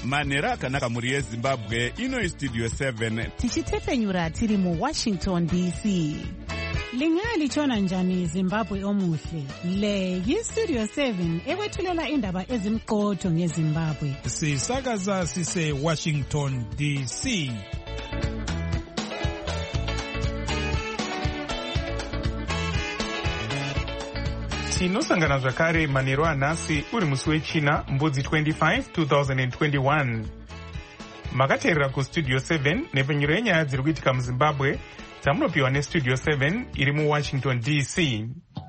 manhero akanaka mhuri yezimbabwe. Ino Studio 7 tichitefenyura tiri muWashington DC. Lingalichona njani Zimbabwe omuhle? Le yiStudio 7 ekwethulela indaba ezimqotho ngeZimbabwe. Sisakaza sise Washington DC. Tinosangana zvakare manhero anhasi uri musi wechina mbudzi 25 2021. Makateerera kuStudio 7 nepfenyuro yenyaya dziri kuitika muZimbabwe dzamunopiwa neStudio 7 iri muWashington DC.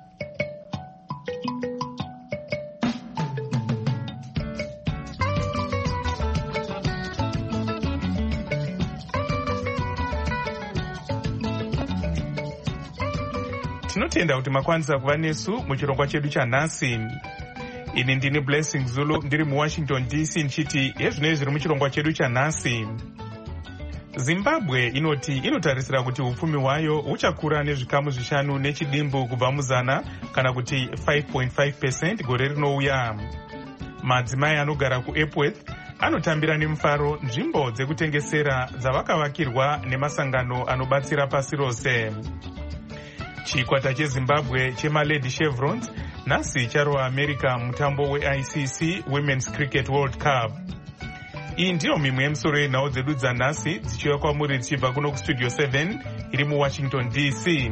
Tinotenda kuti makwanisa kuva nesu muchirongwa chedu chanhasi. Ini ndini Blessing Zulu ndiri muWashington DC nchiti yezvinoi zviri muchirongwa chedu chanhasi. Zimbabwe inoti inotarisira kuti upfumi hwayo huchakura nezvikamu 5 nechidimbu kubva muzana kana kuti 5.5% gore rinouya. Madzimai anogara kuEpworth anotambira nemufaro nzvimbo dzekutengesera dzavakavakirwa nemasangano anobatsira pasi rose. Chikwata cheZimbabwe chemalady chevrons nhasi charova America mutambo weICC Women's Cricket World Cup. Iyi ndiyo mimwe yemisoro yenhau dzedu dzanhasi dzichiuya kwamuri dzichibva kuno kuStudio 7 iri muWashington DC.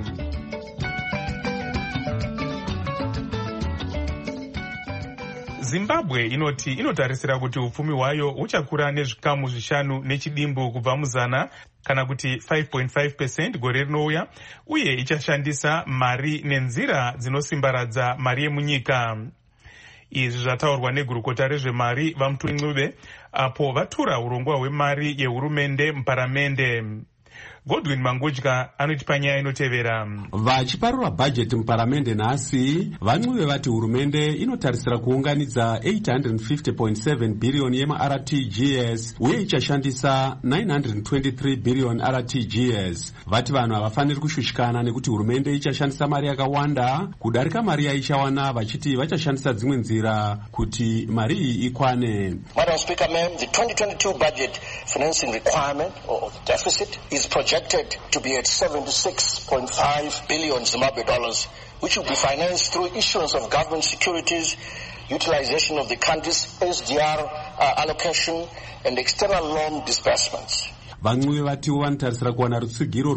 Zimbabwe inoti inotarisira kuti upfumi hwayo huchakura nezvikamu 5 nechidimbu kubva muzana kana kuti 5.5% gore rinouya, uye ichashandisa mari nenzira dzinosimbaradza mari yemunyika. Izvi zvataurwa negurukota rezvemari vaMuturi Ncube apo vatura urongwa hwemari yehurumende muparamende. Godwin Mangudya anotipa nyaya inotevera. Vachiparura bhajeti muparamende nhasi, vaNcube vati hurumende inotarisira kuunganidza 850.7 biliyoni yemaRTGS uye ichashandisa 923 biliyoni RTGS. Vati vanhu havafaniri kushushikana nekuti hurumende ichashandisa mari yakawanda kudarika mari yaichawana, vachiti vachashandisa dzimwe nzira kuti mari iyi ikwane. Madam Speaker, the 2022 budget financing requirement or deficit is projected to be at 76.5 billion Zimbabwe dollars, which will be financed through issuance of government securities, utilization of the country's SDR allocation, and external loan disbursements. VaNcube vatiwo vanotarisira kuwana rutsigiro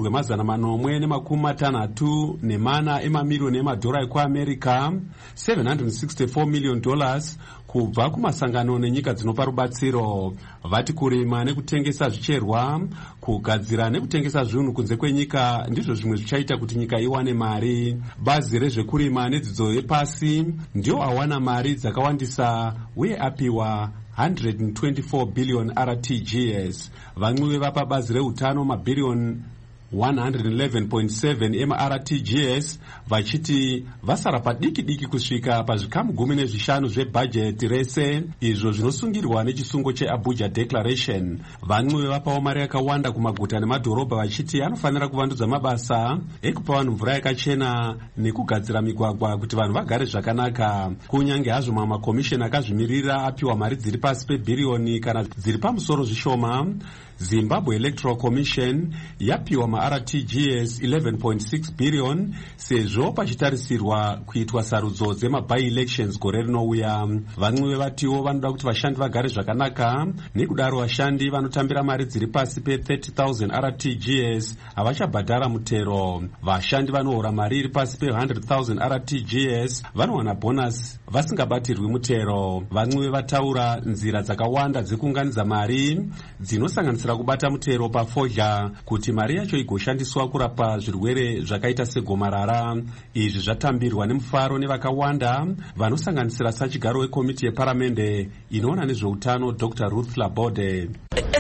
rwema$964 emamiliyoni emadhora ekuAmerica, $764 million kubva kumasangano nenyika dzinopa rubatsiro. Vati kurima nekutengesa zvicherwa, kugadzira nekutengesa zvinhu kunze kwenyika ndizvo zvimwe zvichaita kuti nyika iwane mari. Bazi rezvekurima nedzidzo yepasi ndio awana mari dzakawandisa uye apiwa 124 billion RTGS. VaNcube vapa bazi reutano mabhiriyoni 111.7 emaRTGS, vachiti vasara padiki kusvika pazvikamu 15 zvebhajeti rese, izvo zvinosungirwa nechisungo cheAbuja Declaration. VaNcube vapawo mari yakawanda kumaguta nemadhorobha, vachiti anofanira kuvandudza mabasa ekupa vanhu mvura yakachena nekugadzira migwagwa kuti vanhu vagare zvakanaka. Kunyange hazvo mamwe makomisheni akazvimirira apiwa mari dziri pasi pebhiriyoni kana dziri pamusoro zvishoma, Zimbabwe Electoral Commission yapiwa maRTGS 11.6 billion sezvo pachitarisirwa kuitwa sarudzo dzema-by-elections gore rinouya. VaNcube vatiwo vanoda kuti vashandi vagare zvakanaka, nekudaro vashandi vanotambira mari dziri pasi pe$30,000 RTGS havachabhadhara mutero. Vashandi vanohora mari iri pasi pe$100,000 RTGS vanowana bonus vasingabatirwi mutero. VaNcube vataura nzira dzakawanda dzekuunganidza mari dzinosanganisira kubata mutero pafodya kuti mari yacho igoshandiswa kurapa zvirwere zvakaita segomarara. Izvi zvatambirwa nemufaro nevakawanda vanosanganisira sachigaro wekomiti yeparamende inoona nezveutano Dr. Ruth Labode. A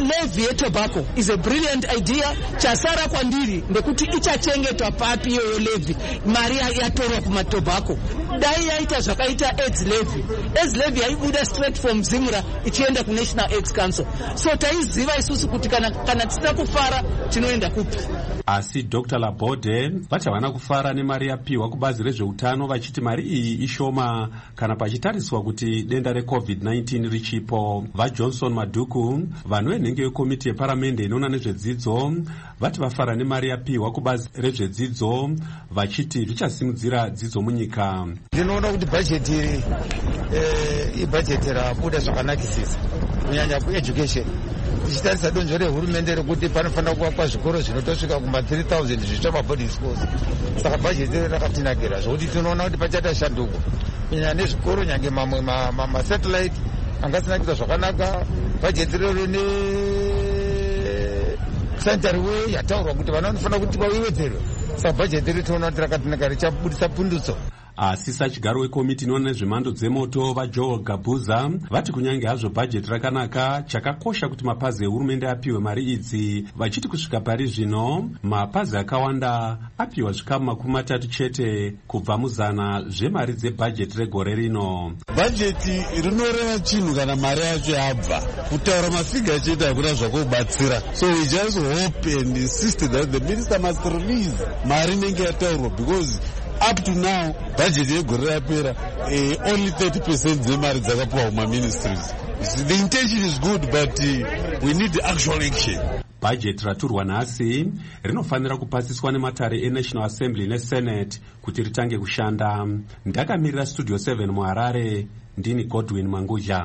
levy yetobacco is a brilliant idea. Chasara kwandiri ndekuti ichachengetwa papi iyoyo levy mari yatorwa kumatobacco. Dai yaita zvakaita AIDS levy yaibuda straight from Zimura ichienda ku National AIDS Council. So taiziva isusu kuti kana tisina kufara tinoenda kupi. Asi Dr. Laborde vati havana kufara nemari yapiwa kubazi rezveutano, vachiti mari iyi ishoma kana pachitariswa kuti denda reCovid-19 richipo. VaJohnson Maduku, vanhu venhenge yekomiti yeparamende inoona nezvedzidzo, vati vafara nemari yapiwa kubazi rezvedzidzo, vachiti zvichasimudzira dzidzo munyika. Ndinoona kuti bhajeti ibhajeti rabuda zvakanakisisa kunyanya kueducation. Tichitarisa donzvo rehurumende rekuti panofanira kuvakwa zvikoro zvinotosvika kuma 3000 zvitsva maboarding schools. Saka bhajeti rakatinakira zvokuti tinoona kuti pachaita shanduko kunyanya nezvikoro, nyange mamwe masatellite angasinakisa zvakanaka. Bhajeti rero sanitary way yataurwa kuti vana vanofanira kuti vaiwedzerwe. Saka bhajeti ritoona kuti rakatinaka richabudisa pundutso. Asi sachigaro wekomiti inoona nezvemhando dzemoto vaJoel Gabuza vati kunyange hazvo bhajeti rakanaka, chakakosha kuti mapazi ehurumende apiwe mari idzi, vachiti kusvika pari zvino mapazi akawanda apiwa zvikamu 30 chete kubva muzana zvemari dzebhajeti regore rino. Bhajeti rinoreva chinhu kana mari yacho yabva. Kutaura mafiga chete hakuna zvakubatsira. So we just hope and insist that the minister must release mari inenge yataurwa, because up to now budget yegore rapera only 30% dzemari dzakapiwa kumaministries. The intention is good, but we need the actual action. Bhajeti raturwa nhasi rinofanira kupasiswa nematare eNational Assembly neSenate kuti ritange kushanda. Ndakamirira Studio 7 muHarare, ndini Godwin Manguja.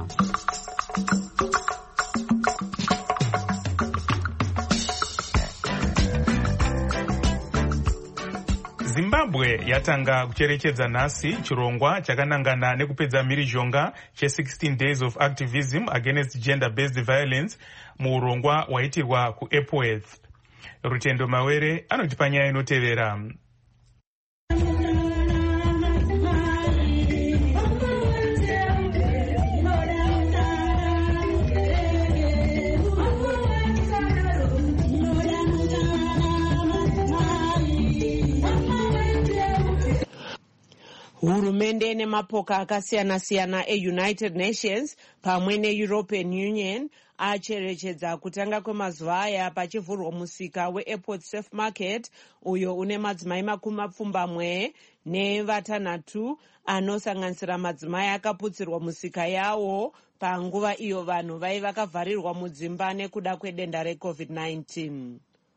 Zimbabwe yatanga kucherechedza nhasi chirongwa chakanangana nekupedza mhirizhonga che16 days of activism against gender-based violence muurongwa waitirwa kuEpworth. Rutendo Mawere anotipa nyaya inotevera. Hurumende nemapoka akasiyana-siyana eUnited Nations pamwe neEuropean Union acherechedza kutanga kwemazuva aya pachivhurwa musika weEpworth Safe Market uyo une madzimai 20 nevatanhatu anosanganisira madzimai akaputsirwa musika yawo panguva iyo vanhu vakavharirwa mudzimba nekuda kwedenda reCovid-19.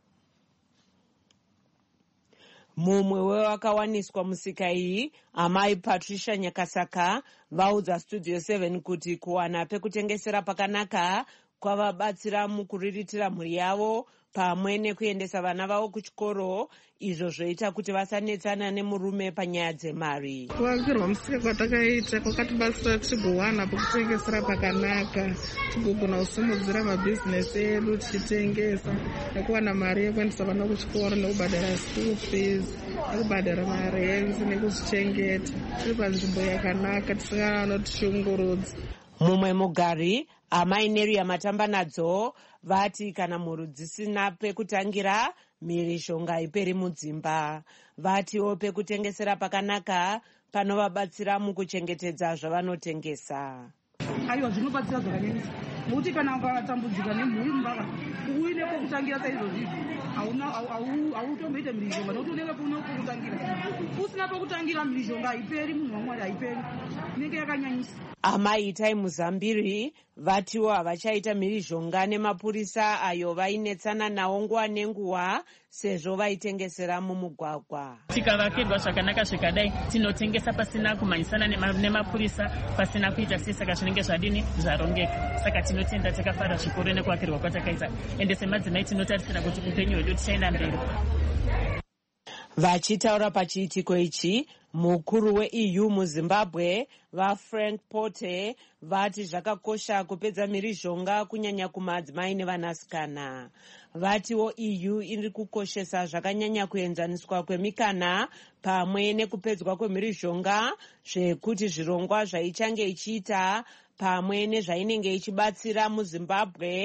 Mumwe wevakawaniswa musika iyi, amai Patricia Nyakasaka, vaudza Studio 7 kuti kuwana pekutengesera pakanaka kwavabatsira mukuriritira mhuri yavo pamwe nekuendesa vana vavo kuchikoro, izvo zvoita kuti vasanetsana nemurume panyaya dzemari. Kuvakirwa musika kwatakaita kwakatibatsira tigowana pekutengesera pakanaka, tigogona kusimudzira mabhizinesi edu tichitengesa, nekuwana mari yekuendesa vana kuchikoro, nekubhadhara school fees, nekubhadhara marenzi, nekuzvichengeta. Tiri panzvimbo yakanaka, tisingana tichiungurudza. Mumwe mugari, amai Neria Matambanadzo, vati kana mhuri dzisina pekutangira mhirizhonga haiperi mudzimba. Vatiwo pekutengesera pakanaka panovabatsira mukuchengetedza zvavanotengesa. Aiwa, zvinobatsira zvakanyanyisa nokuti kana ukatambudzika nemhuri mumbava uine pekutangira saizvozvi hautomboita mhirizhonga nokuti unenge une pekutangira. Usina pekutangira mhirizhonga haiperi, munhu waMwari haiperi, inenge yakanyanyisa. Amai Itai Muzambiri vatiwo havachaita mhirizhonga nemapurisa ayo vainetsana nawo nguva nenguva sezvo vaitengesera mumugwagwa. Tikavakirwa zvakanaka zvikadai tinotengesa pasina kumhanyisana nemapurisa, pasina kuita sei, saka zvinenge zvadini zvarongeka. Saka tinotenda takafara zvikuru nekuvakirwa kwatakaita, ende semadzimai tinotarisira kuti upenyu hwedu tichaenda mberi. Vachitaura pachiitiko ichi, mukuru weEU muZimbabwe vaFrank Porte vati zvakakosha kupedza mhirizhonga kunyanya kumadzimai nevanasikana. Vatiwo EU iri kukoshesa zvakanyanya kuenzaniswa kwemikana pamwe nekupedzwa kwemhirizhonga, zvekuti zvirongwa zvaichange ichiita pamwe nezvainenge ichibatsira muZimbabwe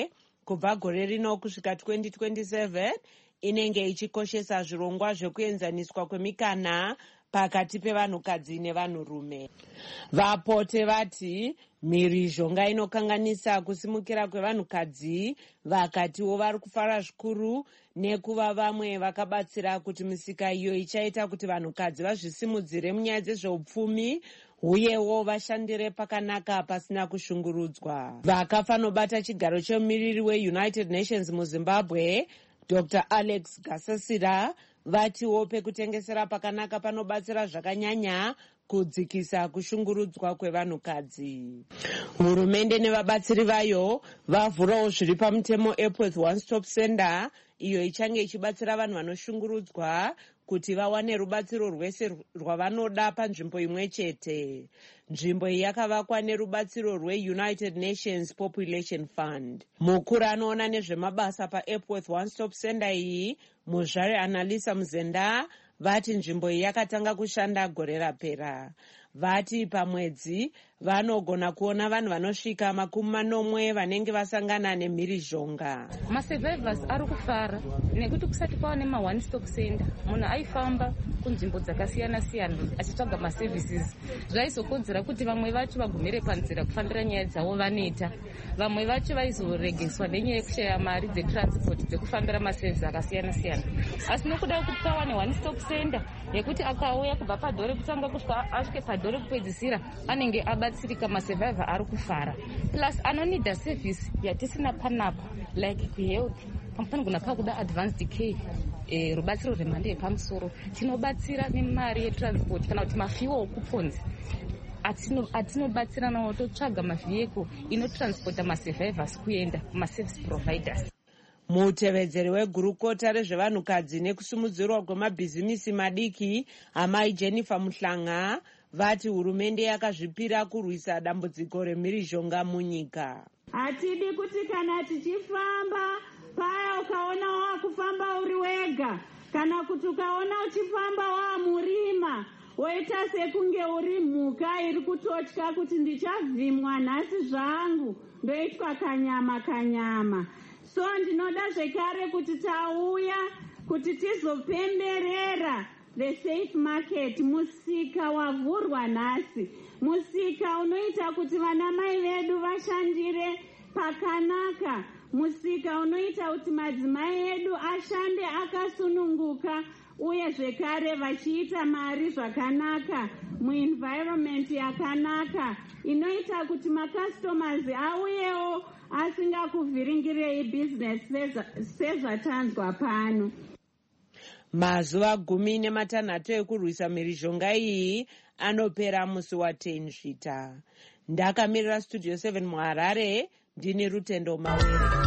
kubva gore rino kusvika 2027 inenge ichikoshesa zvirongwa zvekuenzaniswa kwemikana pakati pevanhukadzi nevanhurume. Vapote vati mhirizhonga inokanganisa kusimukira kwevanhukadzi, vakatiwo vari kufara zvikuru nekuva vamwe vakabatsira kuti misika iyo ichaita kuti vanhukadzi vazvisimudzire munyaya dzezveupfumi uyewo vashandire pakanaka pasina kushungurudzwa. Vakafanobata chigaro chemumiriri weUnited Nations muZimbabwe Dr. Alex Gasasira vatiwo pekutengesera pakanaka panobatsira zvakanyanya kudzikisa kushungurudzwa kwevanhukadzi. Hurumende nevabatsiri vayo vavhurawo zviri pamutemo Epworth One Stop Center, iyo ichange ichibatsira vanhu vanoshungurudzwa kuti vawane rubatsiro rwese rwavanoda panzvimbo imwe chete. Nzvimbo iyi yakavakwa nerubatsiro rweUnited Nations Population Fund. Mukuru anoona nezvemabasa paEpworth One Stop Center iyi, Muzvare Analisa Muzenda, vati nzvimbo iyi yakatanga kushanda gore rapera. Vati pamwedzi vanogona kuona vanhu vanosvika 40 vanenge vasangana nemhirizhonga. Masurvivors ari kufara nekuti kusati kwaane ma-one stop center munhu aifamba kunzvimbo dzakasiyana siyana achitsvaga maservices. Zvaizokonzera kuti vamwe vacho vagumire panzira kufambira nyaya dzavo vaneta. Vamwe vacho vaizoregeswa nenyaya yekushaya mari dzetransport dzekufambira maservices akasiyana siyana. Asi nokuda kuti kwawane one stop center yekuti akauya kubva padhore kutanga kusvika asvike padhore kupedzisira anenge abatsirika, masurvivor ari kufara. Plus anonida service yatisina panapa like kuhealth panogona pakuda advanced care, rubatsiro rwemhando yepamusoro. Tinobatsira nemari yetransport kana kuti mafiwo okuponzi atinobatsira nawo totsvaga mavhiyeko inotransporta masurvivors kuenda kumaservice providers. Mutevedzeri wegurukota rezvevanhukadzi nekusumudzirwa kwemabhizimisi madiki amai Jennifer Muhlanga vati hurumende yakazvipira kurwisa dambudziko remhirizhonga munyika. Hatidi kuti kana tichifamba paya ukaona wakufamba uri wega, kana kuti ukaona uchifamba wamurima woita sekunge uri mhuka iri kutotya kuti ndichavhimwa nhasi zvangu ndoitwa kanyama. So ndinoda zvekare kuti tauya kuti tizopemberera the safe market, musika wavhurwa nhasi, musika unoita kuti vanamai vedu vashandire pakanaka, musika unoita kuti madzimai edu ashande akasununguka uye zvekare vachiita mari zvakanaka muenvironment yakanaka inoita kuti macustomers auyewo asingakuvhiringirei business sezvatanzwa pano. Mazuva 16 ekurwisa mhirizhonga iyi anopera musi wa10 Svita. Ndakamirira Studio 7 muHarare, ndini Rutendo Mawere.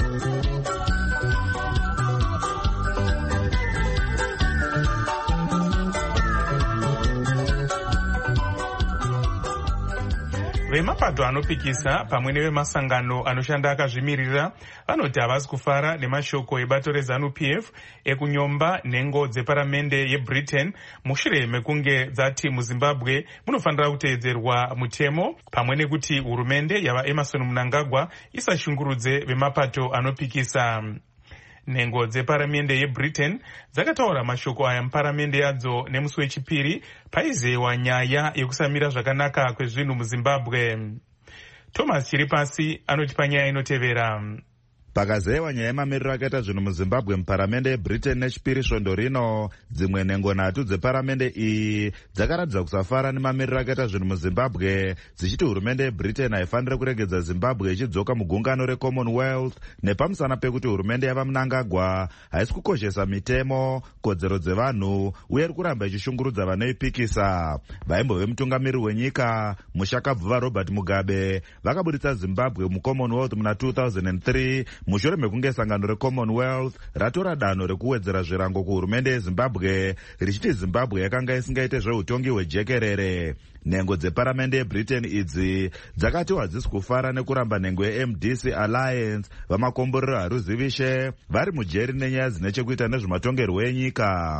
Vemapato anopikisa pamwe nevemasangano anoshanda akazvimirira vanoti havasi kufara nemashoko ebato reZANU-PF ekunyomba nhengo dzeparamende yeBritain mushure mekunge dzati muZimbabwe munofanira kuteedzerwa mutemo, pamwe nekuti hurumende yavaEmerson Mnangagwa isashungurudze vemapato anopikisa. Nhengo dzeparamende yeBritain dzakataura mashoko aya muparamende yadzo nemusi wechipiri paizewa nyaya yekusamira zvakanaka kwezvinhu muZimbabwe. Thomas Chiripasi anotipa nyaya inotevera. Pakazewa nyaya yemamiriro akaita zvinhu muZimbabwe muparamende yeBritain nechipiri svondo rino, dzimwe nhengo 3 dzeparamende iyi dzakaratidza kusafara nemamiriro akaita zvinhu muZimbabwe, dzichiti hurumende yeBritain haifaniri kuregedza Zimbabwe ichidzoka mugungano reCommonwealth nepamusana pekuti hurumende yavaMnangagwa haisi kukoshesa mitemo, kodzero dzevanhu uye iri kuramba ichishungurudza vanoipikisa. Vaimbove mutungamiri wenyika mushakabvu Robert Mugabe vakaburitsa Zimbabwe muCommonwealth muna 2003 mushure mekunge sangano reCommonwealth ratora danho rekuwedzera zvirango kuhurumende yeZimbabwe richiti Zimbabwe yakanga isingaite zveutongi hwejekerere. Nhengo dzeparamende yeBritain idzi dzakati hadzisi kufara nekuramba nhengo yeMDC Alliance vamakomborero haruzivishe vari mujeri nenyaya dzine chekuita nezvematongerwo enyika.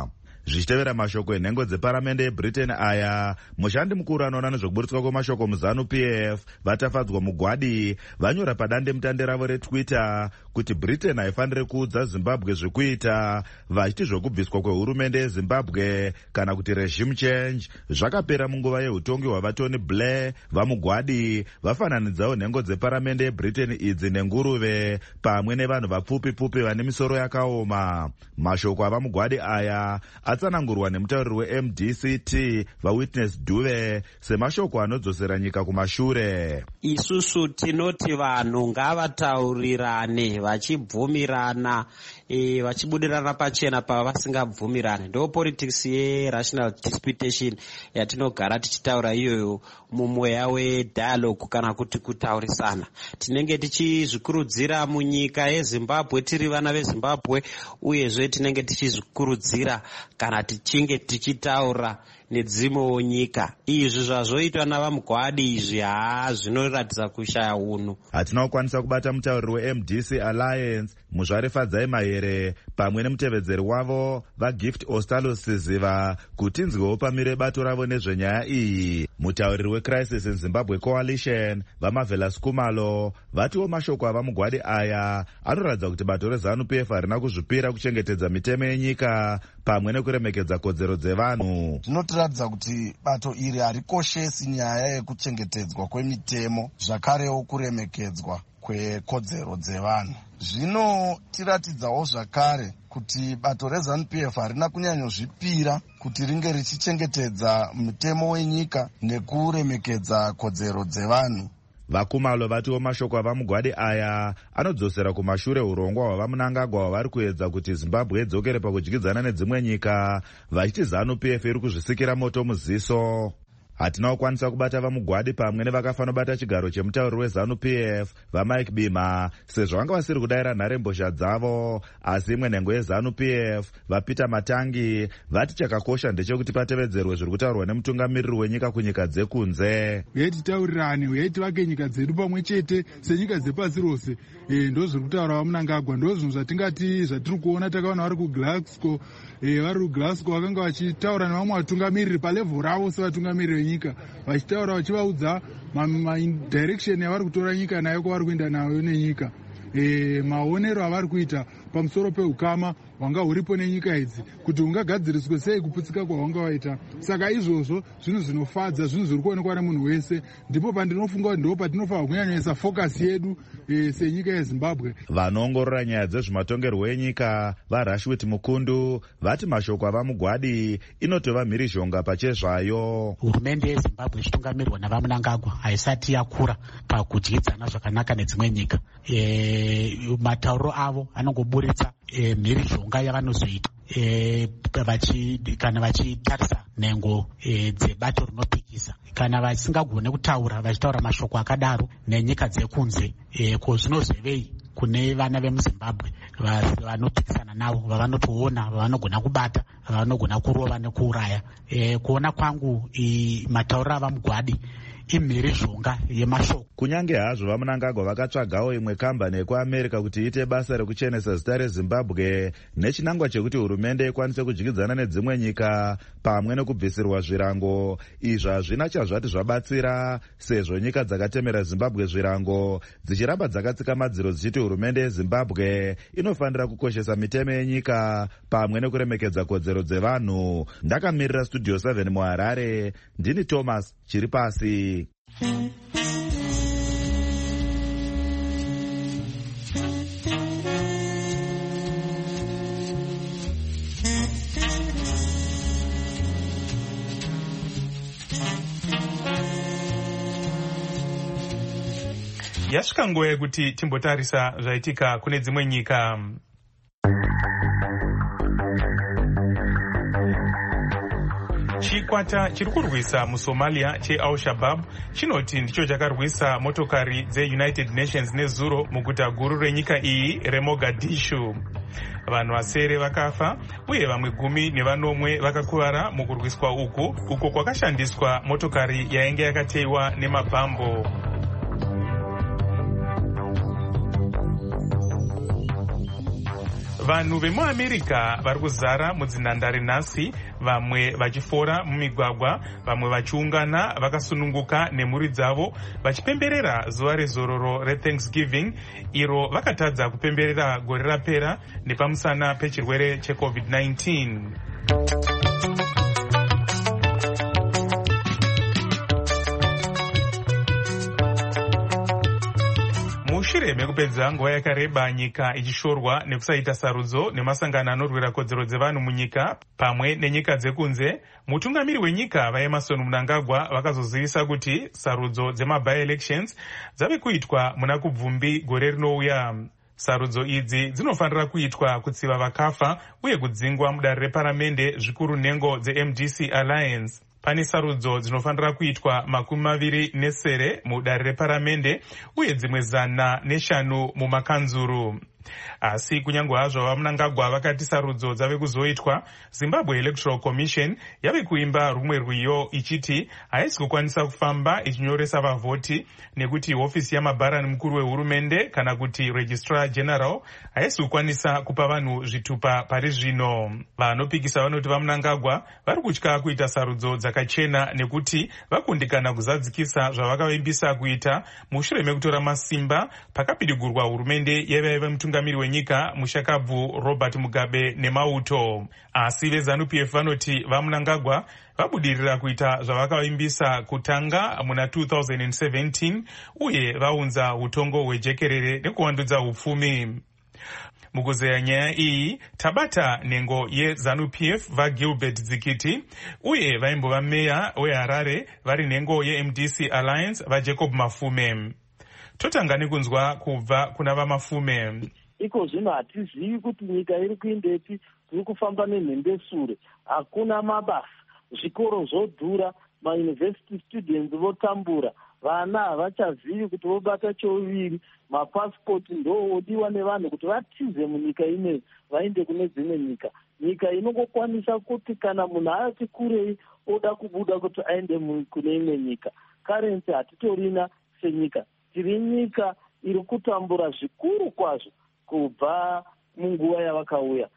Zvichitevera mashoko enhengo dzeparamende yeBritain aya, mushandi mukuru anoona nezvekuburitswa kwemashoko muZANU-PF Vatafadzwa Mugwadi vanyora padandemutande ravo reTwitter kuti Britain haifaniri kuudza Zimbabwe zvekuita, vachiti zvokubviswa kwehurumende yeZimbabwe kana kuti regime change zvakapera munguva yeutongi hwavaTony Blair. VaMugwadi vafananidzawo nhengo dzeparamende yeBritain idzi nenguruve pamwe nevanhu vapfupi-pfupi vane misoro yakaoma. Mashoko avaMugwadi aya atsanangurwa nemutauriri weMDCT vaWitness Dube semashoko anodzosera nyika kumashure. Isusu tinoti vanhu ngavataurirane vachibvumirana, vachibudirana pachena pavasingabvumirane. Ndo politics ye-rational disputation yatinogara tichitaura iyoyo mumweya we-dialogue kana kuti kutaurisana. Tinenge tichizvikurudzira munyika yeZimbabwe tiri vana veZimbabwe, uyezve tinenge tichizvikurudzira kana tichinge tichitaura nedzimwewo nyika. Izvi zvazvoitwa navaMugwadi izvi zvinoratidza kushaya unhu. Hatina kukwanisa kubata mutauriri weMDC Alliance Muzvarefadzai Mahere pamwe nemutevedzeri wavo vaGift Ostalos Siziva kuti nzwewo pamire bato ravo nezvenyaya iyi. Mutauriri weCrisis in Zimbabwe Coalition vaMavela Skumalo vatiwo mashoko avaMugwadi aya anoratidza kuti bato reZANU-PF harina kuzvipira kuchengetedza mitemo yenyika pamwe nekuremekedza kodzero dzevanhu. Zvinotiratidza kuti bato iri harikoshesi nyaya yekuchengetedzwa kwemitemo, zvakarewo kuremekedzwa kwekodzero dzevanhu. Zvinotiratidzawo zvakare kuti bato reZANU-PF harina kunyanyozvipira kuti ringe richichengetedza mutemo wenyika nekuremekedza kodzero dzevanhu. Vakumalo vatiwo mashoko avaMugwadi aya anodzosera kumashure urongwa hwavaMnangagwa hwavari kuedza kuti Zimbabwe idzokere pakudyidzana nedzimwe nyika, vachiti ZANU-PF iri kuzvisikira moto muziso. Hatina kukwanisa kubata vaMugwadi pamwe nevakafanobata chigaro chemutauriri weZANU-PF vaMike Bima sezvo vanga vasiri kudayira nharembozha dzavo, asi imwe nhengo yeZANU-PF vaPeter Matangi vati chakakosha ndechekuti patevedzerwe zviri kutaurwa nemutungamiriri wenyika kunyika dzekunze. Uyai titaurirane, uyai tivake nyika dzedu pamwe chete senyika dzepasi rose. Ndo zviri kutaura vaMnangagwa, ndo zvinhu zvatingati zvatiri kuona. Takaona vari kuGlasgow, vari kuGlasgow vakanga vachitaura nevamwe vatungamiriri palevhuru ravo sevatungamiriri venyika, vachitaura vachivaudza direction yavari kutora nyika nayo, kwavari kuenda nayo nenyika, maonero avari kuita pamusoro peukama hwanga huripo nenyika idzi, kuti hungagadziriswe sei kuputsika kwahwanga waita. Saka izvozvo zvinhu zvinofadza, zvinhu zviri kuonekwa nemunhu wese, ndipo pandinofunga kuti ndo patinofanira kunyanyisa focus yedu senyika yeZimbabwe. Vanoongorora nyaya dzezvematongerwo enyika vaRashwit Mukundu vati mashoko avaMugwadi inotova mhirizhonga pachezvayo. Hurumende yeZimbabwe ichitungamirwa navaMnangagwa haisati yakura pakudyidzana zvakanaka nedzimwe nyika. Matauro avo anongoburitsa mhirizhonga yavanozoita kana vachitarisa nhengo dzebato rinopikisa. Kana vasingagone kutaura vachitaura mashoko akadaro nenyika dzekunze, ko zvinozevei kune vana vemuZimbabwe vanopikisana navo, vavanotoona, vavanogona kubata, vavanogona kurova nekuuraya. Kuona kwangu matauriro avaMugwadi imhirizhonga yemashoko. Kunyange hazvo vaMnangagwa vakatsvagawo imwe kambani yekuAmerica kuti iite basa rekuchenesa zita reZimbabwe nechinangwa chekuti hurumende ikwanise kudyidzana nedzimwe nyika pamwe nekubvisirwa zvirango, izvi hazvina chazvati zvabatsira, sezvo nyika dzakatemera Zimbabwe zvirango dzichiramba dzakatsika madziro dzichiti hurumende yeZimbabwe inofanira kukoshesa mitemo yenyika pamwe nekuremekedza kodzero dzevanhu. Ndakamirira Studio 7 muHarare, ndini Thomas Chiripasi. Yasvika nguva yekuti timbotarisa zvaitika kune dzimwe nyika. Chikwata chiri kurwisa muSomalia cheAl-Shabaab chinoti ndicho chakarwisa motokari dzeUnited Nations nezuro muguta guru renyika iyi reMogadishu. Vanhu vasere vakafa uye vamwe 10 vakakuvara mukurwiswa uko kwakashandiswa motokari yainge yakateiwa nemabhambo. Vanhu vemuAmerica vari kuzara mudzinhandare nhasi, vamwe vachifora mumigwagwa, vamwe vachiungana vakasununguka nemhuri dzavo vachipemberera zuva rezororo reThanksgiving, iro vakatadza kupemberera gore rapera nepamusana pechirwere cheCovid-19. Mushure mekupedza nguva yakareba nyika ichishorwa nekusaita sarudzo nemasangano anorwira kodzero dzevanhu munyika pamwe nenyika dzekunze, mutungamiri wenyika vaEmmerson Mnangagwa vakazozivisa kuti sarudzo dzema-by-elections dzave kuitwa muna kubvumbi gore rinouya. Sarudzo idzi dzinofanira kuitwa kutsiva vakafa uye kudzingwa mudare reparamende, zvikuru nhengo dzeMDC Alliance. Pane sarudzo dzinofanira kuitwa 24 mudare reparamende uye dzimwe 105 mumakanzuru. Asi kunyange hazvo vaMnangagwa vakati sarudzo dzave kuzoitwa, Zimbabwe Electoral Commission yave kuimba rumwe rwiyo ichiti haisi kukwanisa kufamba ichinyoresa vavhoti nekuti hofisi yamabharani mukuru wehurumende kana kuti Registrar General haisi kukwanisa kupa vanhu zvitupa pari zvino. Vanopikisa vanoti vaMnangagwa vari kutya kuita sarudzo dzakachena nekuti vakundikana kuzadzikisa zvavakavimbisa kuita mushure mekutora masimba pakapidigurwa hurumende yevaiva mutungamiri wenyika mushakabvu Robert Mugabe nemauto. Asi veZANU-PF vanoti vaMnangagwa vabudirira kuita zvavakavimbisa kutanga muna 2017 uye vaunza utongo hwejekerere nekuvandudza upfumi. Mukuzeya nyaya iyi tabata nhengo yeZANU-PF vaGilbert Dzikiti uye vaimbova meya weHarare vari nhengo yeMDC Alliance vaJacob Mafume. Totanga nekunzwa kubva kuna vaMafume. Iko zvino hatizivi kuti nyika iri kuindepi, tiri kufamba nenhembesure, hakuna mabasa, zvikoro zvodhura, mauniversity students votambura, vana havachazivi kuti vobata chouviri, mapasipoti ndowodiwa nevanhu kuti vatize munyika ineyi vaende kune dzimwe nyika. Nyika inongokwanisa kuti kana munhu ayati kurei oda kubuda kuti aende kune imwe nyika. Karensi hatitorina senyika, tiri nyika iri kutambura zvikuru kwazvo kubva munguva yavakauya.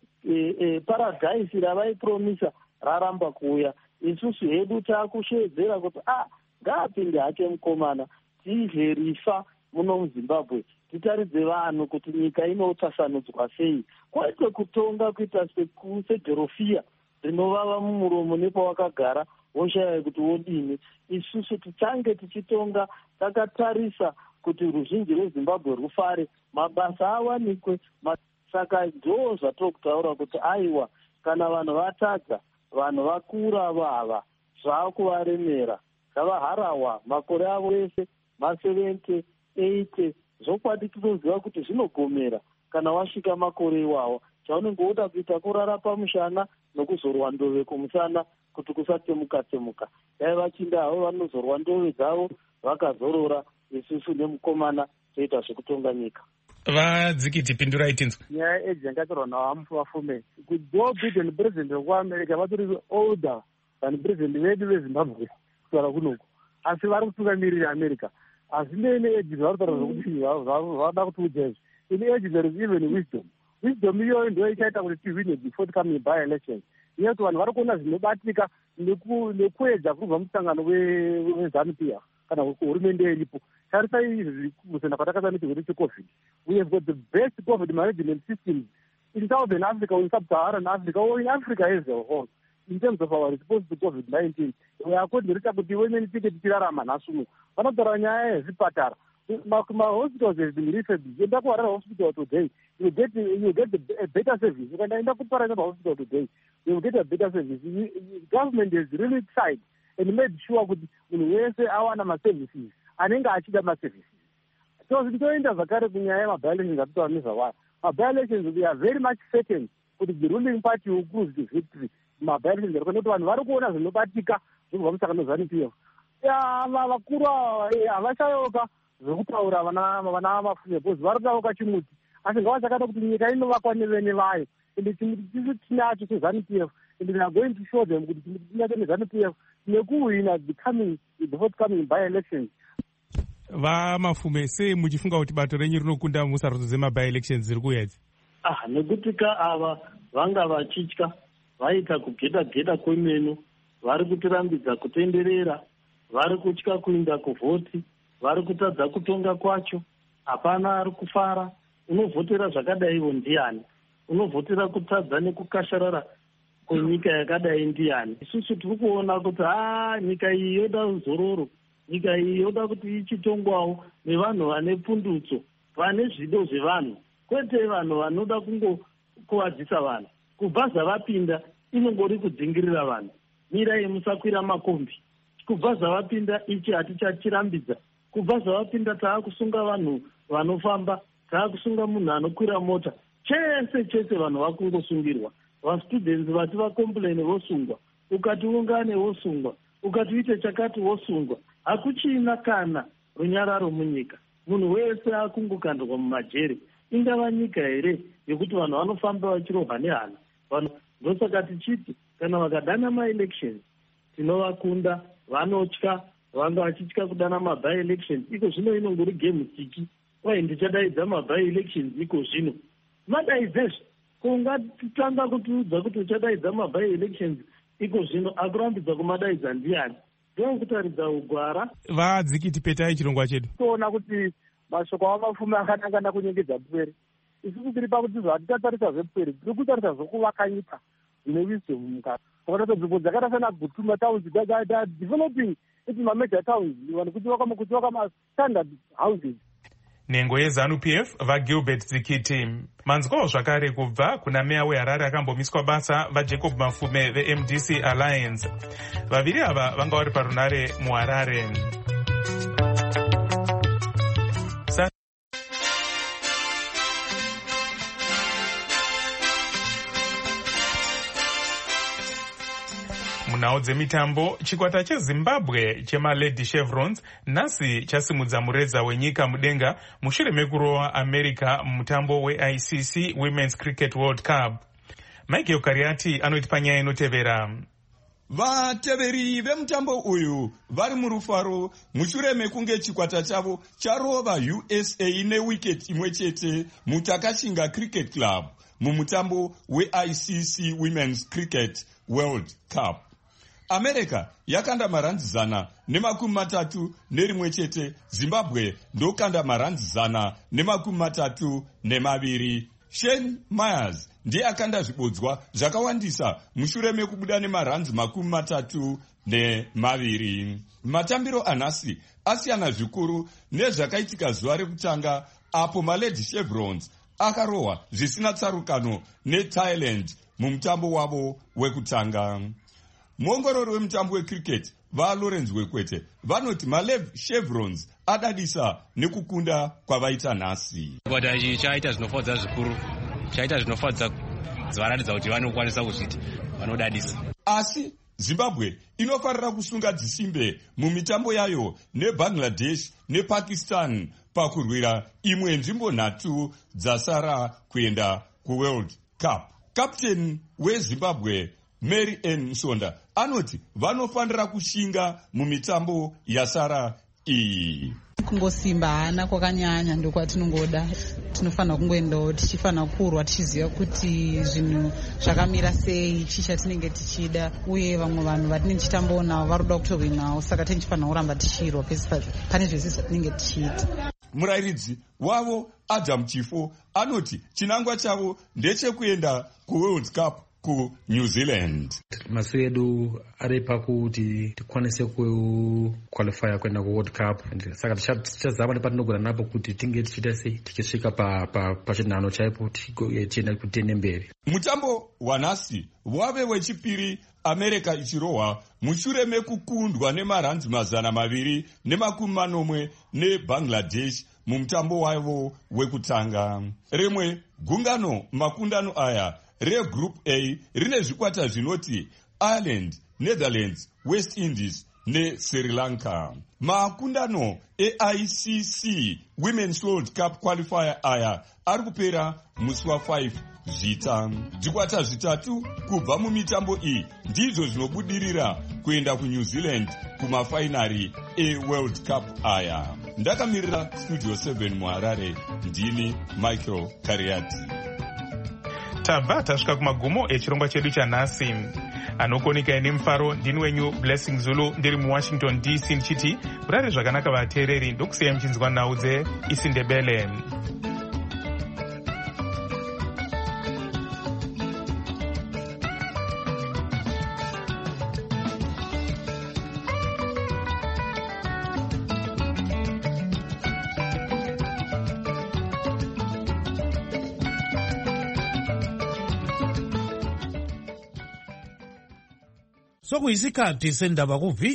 Paradhaisi ravaipromisa raramba kuuya. Isusu hedu taakushedzera kuti ngaapinde hake mukomana tize rifa muno muZimbabwe, titaridze vanhu kuti nyika inotasanudzwa sei, kwete kutonga kuita sedhorofiya rinovava mumuromo nepawakagara woshaya kuti wodini. Isusu tichange tichitonga takatarisa kuti ruzhinji rweZimbabwe rufare, mabasa awanikwe. Saka ndo zvatokutaura kuti aiwa, kana vanhu vatadza, vanhu vakura vava zvaakuvaremera, zvavaharawa makore avo ese ma70 80, zvokwadi tinoziva kuti zvinogomera kana wasvika makore iwawo. Chaunenge woda kuita kurara pamushana nokuzorwa ndove kumusana kuti kusatemuka-temuka. Dai vachinda havo vanozorwa ndove dzavo vakazorora, isusu nemukomana toita zvekutonga nyika. Vadzikiti pindurai tinzwe. Nyaya edzi yangatorwa navaMafume kuti Joe Biden president wekuAmerica vatori older than president vedu veZimbabwe kutaura kunoku, asi vari kutungamirira America. Asi nene edzi varutaura zvokuti vada kutiudza izvi. In age there is even wisdom. Wisdom iyoyo ndio ichaita kuti tivine the forthcoming by-elections. Iye kuti vanhu vari kuona zvinobatika nekuedza kubva musangano weZANU-PF kana hurumende iripo. Tarisai izvi kusenda kwatakazana chirwere cheCovid. We have got the best COVID management systems in Southern Africa, in Sub-Saharan Africa, or in Africa as a whole. In terms of our response to COVID-19, we are going to reach out to women to get Tirama Nasumu. One of the Ranya is Patar. My hospitals has been refurbished. In the hospital today, you get a better service. You can end up with a hospital today. You will get a better service. The government is really excited and made sure that when we say our services, and then achieve my services. So it's going to the by-elections that are missing. By-elections, we are very much certain that the ruling party will prove the victory. My by-elections, they're going to one corner, no batika, one second of Zanipio. Yeah, Makura, Avasayoka, Zutaura, Vanama, Varga Chimuti. I think what's a kind of thing I know what they lie. And it's not to Zanipio. And they are going to show them with Zanipio. You're becoming the forthcoming by-elections. VaMafume sei muchifunga kuti bato renyu rinokunda musarudzo dzema by-elections dziri kuya idzi? nekuti ava vanga vachitya, vaita kugeda kwemeno, vari kutirambidza kutenderera, vari kutya kuinda kuvhoti, vari kutadza kutonga kwacho, hapana ari kufara. Unovhotera zvakadaiwo ndiani? Unovhotera kutadza nekukasharara kwenyika yakadai ndiani? Isusu tiri kuona kuti nyika iyi yoda uzororo, nyika iyi yoda kuti ichitongwawo nevanhu vane pundutso, vane zvido zvevanhu, kwete vanhu vanoda kungokuvadzisa vanhu. Kubva zvavapinda inongori kudzingirira vanhu. Mirai musakwira makombi. Kubva zvavapinda ichi hatichachirambidza. Kubva zvavapinda taakusunga vanhu vanofamba, taakusunga munhu anokwira mota. Chese vanhu vakungosungirwa. Vastudents vati vakomplaini vosungwa, ukati ungane vosungwa, ukati uite chakati vosungwa. Hakuchina kana runyararo munyika. Munhu wese akungokandwa mumajeri. Ingava nyika here yekuti vanhu vanofamba vachirohwa nehana. Vanhu ndosaka tichiti kana vakadana ma-elections tinovakunda, vanotya, vanga vachitya kudana ma-by-elections. Iko zvino inongori game tiki. Wai ndichadaidza ma-by-elections iko zvino. Madaizvezvo. Kungatitanga kutiudza kuti uchadaidza ma-by-elections iko zvino, akurambidza kumadaidza ndiani? Ndokutaridza ugwara. Vadzikiti petai chirongwa chedu. Toona kuti mashoko amapfumi akanangana kunyengedza pwere. Isusu tiri pakuti hatichatarisa zvepwere, tiri kutarisa zvokuvaka nyika zvine wisdom mukati. Saka nzvimbo dzakaita sana Butuma towns developing into major towns, kuchivaka ma-standard houses. Nhengo yeZANU-PF vaGilbert Dzikiti. Manzwawo zvakare kubva kuna meya weHarare akambomiswa basa vaJacob Mafume veMDC Alliance. Vaviri ava vanga vari parunare muHarare. Munhau dzemitambo, chikwata cheZimbabwe chemaLady Chevrons nhasi chasimudza mureza wenyika mudenga mushure mekurowa America mumutambo weICC Women's Cricket World Cup. Michael Kariati anotipa nyaya inotevera. Vateveri vemutambo uyu vari murufaro mushure mekunge chikwata chavo charova USA newiketi imwe chete muTakashinga Cricket Club mumutambo weICC Women's Cricket World Cup. America yakanda maranzi 131 chete, Zimbabwe ndokanda maranzi 132. Shane Myers ndiye akanda zvibodzwa zvakawandisa mushure mekubuda nemaranzi 32. Matambiro anhasi asiyana zvikuru nezvakaitika zuva rekutanga apo maLady Chevrons akarohwa zvisina tsarukano neThailand mumutambo wavo wekutanga. Muongorori wemutambo wecricket vaLawrence Wekwete vanoti maLady Chevrons adadisa nekukunda kwavaita nhasi. Chikwata ichi chaita zvinofadza zvikuru, chaita zvinofadza, zvaratidza kuti vanokwanisa kuzviti vanodadisa. Asi Zimbabwe inofarira kusunga dzisimbe mumitambo yayo neBangladesh nePakistan pakurwira imwe nzvimbo 3 dzasara kuenda kuWorld Cup. Captain weZimbabwe Mary Ann Msonda anoti vanofanira kushinga mumitambo yasara iyi. Kungosimba hana kwakanyanya ndokwatinongoda. Tinofanira kungoendawo tichifanira kurwa tichiziva kuti zvinhu zvakamira sei, chii chatinenge tichida, uye vamwe vanhu vatinenge tichitambonawo varoda kutowinawo, saka tichifanira kuramba tichirwa pese pane zvese zvatinenge tichiita. Murairidzi wavo Adam Chifo anoti chinangwa chavo ndechekuenda kuWorld Cup kuNew Zealand. Masu edu ari pakuti tikwanise kuqualifya kuenda kuWorld Cup, saka tichazama nepatinogona napo kuti tinge tichiita sei tichisvika pachinhano chaipo tichienda kutene mberi. Mutambo wanhasi wave wechipiri America ichirohwa mushure mekukundwa nemaranzi 240 neBangladesh mumutambo wavo wekutanga. Rimwe gungano makundano aya reGroup A rine zvikwata zvinoti Ireland, Netherlands, West Indies neSri Lanka. Makundano eICC Women's World Cup qualifier aya ari kupera musi wa5 zvita. Zvikwata zvitatu kubva mumitambo iyi ndizvo zvinobudirira kuenda kuNew Zealand kumafainari eWorld Cup aya. Ndakamirira Studio 7 muHarare, ndini Michael Kariati. tabva tasvika kumagumo echirongwa chedu chanhasi. Anokonika ine mufaro ndini wenyu Blessing Zulu ndiri muWashington DC ndichiti murare zvakanaka vateereri, ndokusiya muchinzwa nhau dzeIsindebele. Sokuyisikhathi sendaba ku